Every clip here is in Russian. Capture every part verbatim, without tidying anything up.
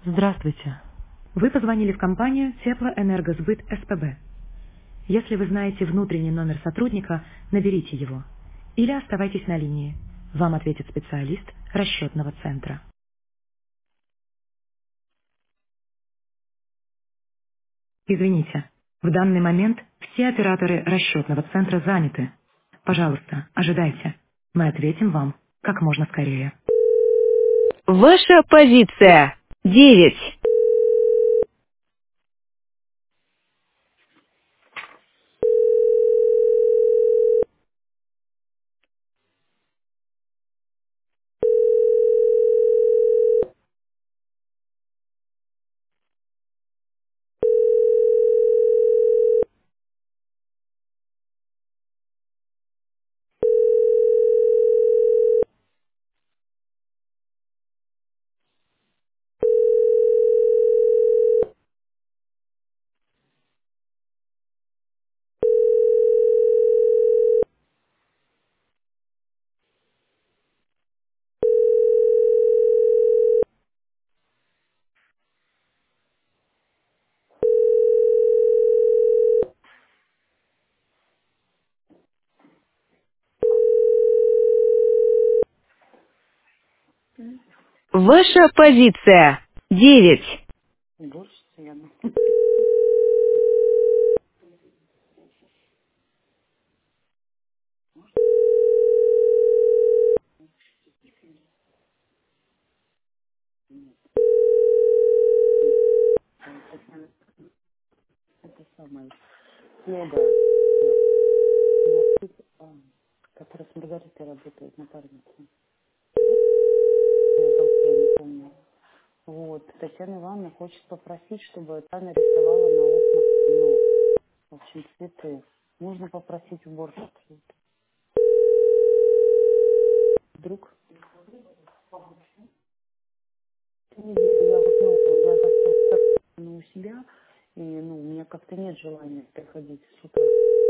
Здравствуйте. Вы позвонили в компанию Теплоэнергосбыт СПБ. Если вы знаете внутренний номер сотрудника, наберите его. Или оставайтесь на линии. Вам ответит специалист расчетного центра. Извините, в данный момент все операторы расчетного центра заняты. Пожалуйста, ожидайте. Мы ответим вам как можно скорее. Ваша позиция. Девять. Ваша позиция. Девять. Больше цену. Это самое. Следа, которая с Маргаритой работает, напарница. Её зовут, я не помню. Вот. Татьяна Ивановна хочет попросить, чтобы та нарисовала на окнах, ну, в общем, цветы. Нужно попросить уборщицу. Вдруг эту неделю я вот, ну, я застала у себя, и, ну, у меня как-то нет желания приходить с утра.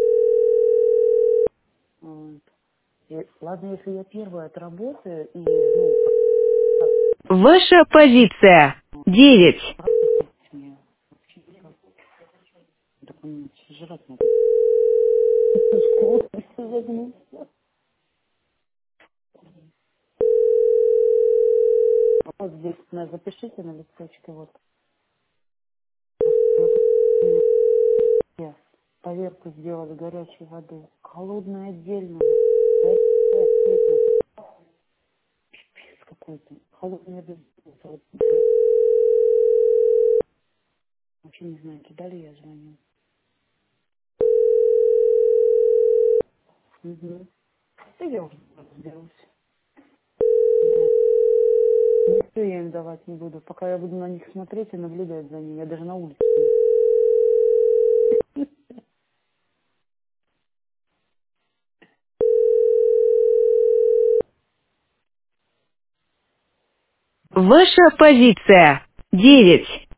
Вот. И, ладно, если я первая отработаю, и, ну, Ваша позиция. Девять. пропустить мне вообще никак. Так он жрать надо. Школу загнулся. Вот здесь на- запишите на листочке, вот. Я поверку сделали горячей воды. Холодная отдельно. Горячая отдельно. Пипец какой-то. Холодная вода. Вот. Вообще не знаю, туда ли я звоню. Угу. Да я уже разберусь. Да. Ничего я им давать не буду. Пока я буду на них смотреть и наблюдать за ними. Я даже на улице. Ваша позиция. Девять.